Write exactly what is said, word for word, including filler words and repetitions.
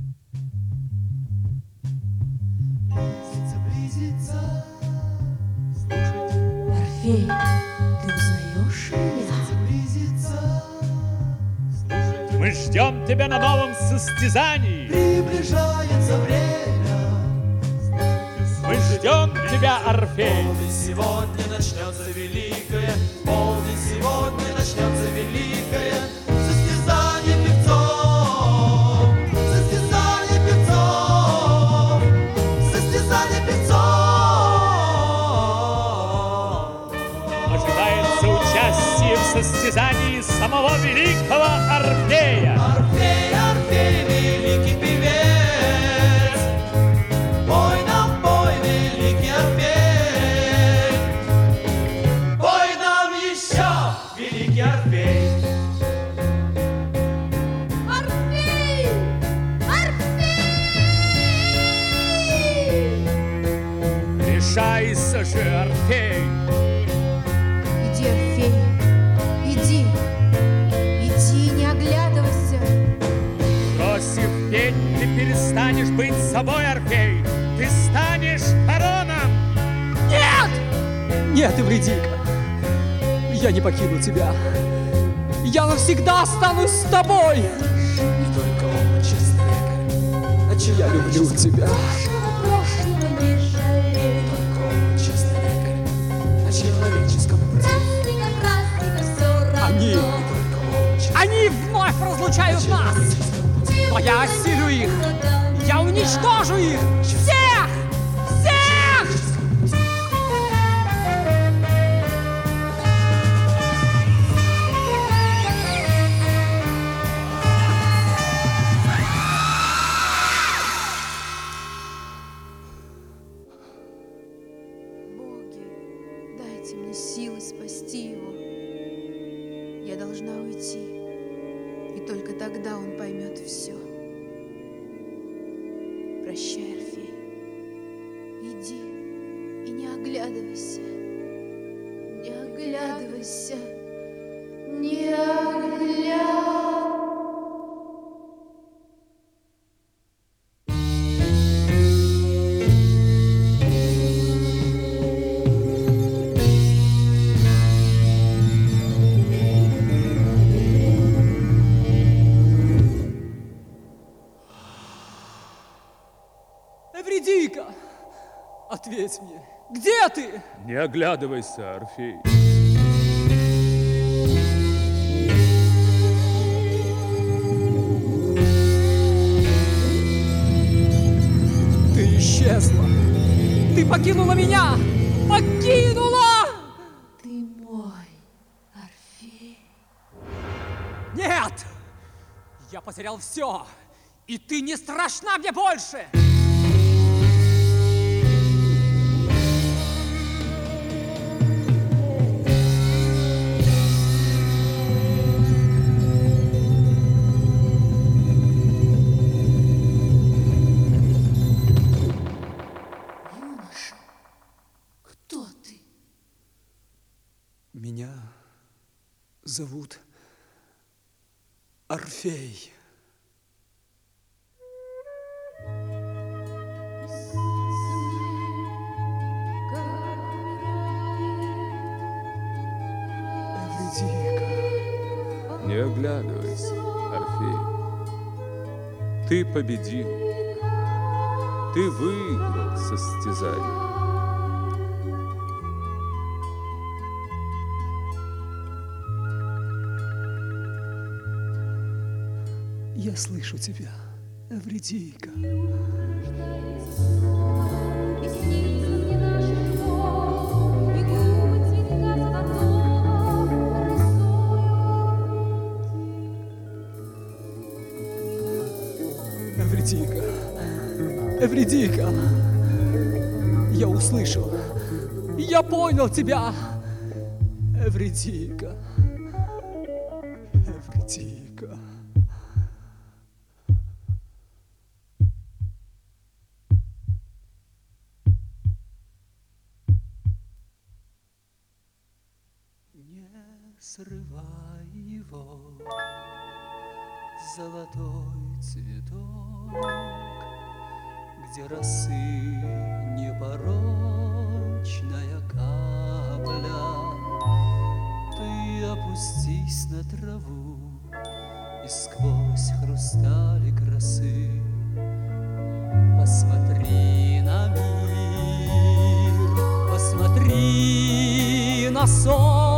Близится, близится. Слушайте. Орфей, ты узнаешь меня? Близится. Слушайте. Мы ждем тебя на новом состязании. Приближается время. Мы ждем тебя, Орфей. Полдень сегодня начнется великое, полдень сегодня начнется великое состязание певцов, состязание певцов, состязание певцов. Ожидается участие в состязании самого великого Орфея. Орфей, Орфей, великий певец, пой нам, пой, великий Орфей, пой нам еще, великий Орфей. Орфей! Орфей! Решайся же, Орфей. Иди, Орфей, иди, иди, не оглядывайся. Бросив петь, ты перестанешь быть собой, Орфей. Ты станешь Хароном. Нет! Нет, Эвридика, я не покину тебя. Я навсегда останусь с тобой. Не только он, честный лекарь, а Я люблю тебя. Прошлого не жалей. только он, честный лекарь, о человеческом пути. Красиво, красиво, все равно. Они, Только он, честный они вновь разлучают нас. Но я осилю их. Я уничтожу их. Всех! Всех! Боги, дайте мне силы спасти его. Я должна уйти, и только тогда он поймет все. Прощай, Орфей. Иди и не оглядывайся. Не оглядывайся. Не оглядывайся. Эвридика, ответь мне, где ты? Не оглядывайся, Орфей. Ты исчезла. Ты покинула меня. Покинула! Ты мой, Орфей. Нет! Я потерял все, и ты не страшна мне больше! Юноша, кто ты? Меня зовут Орфей. Эвридика. Не оглядывайся, Орфей. Ты победил. Ты выиграл состязание. Я слышу тебя, Эвридика. Эвридика, Эвридика, я услышал, я понял тебя, Эвридика, Эвридика. Не срывай его, золотой цветок. где росы непорочная капля. Ты опустись на траву и сквозь хрусталик росы посмотри на мир, посмотри на сон.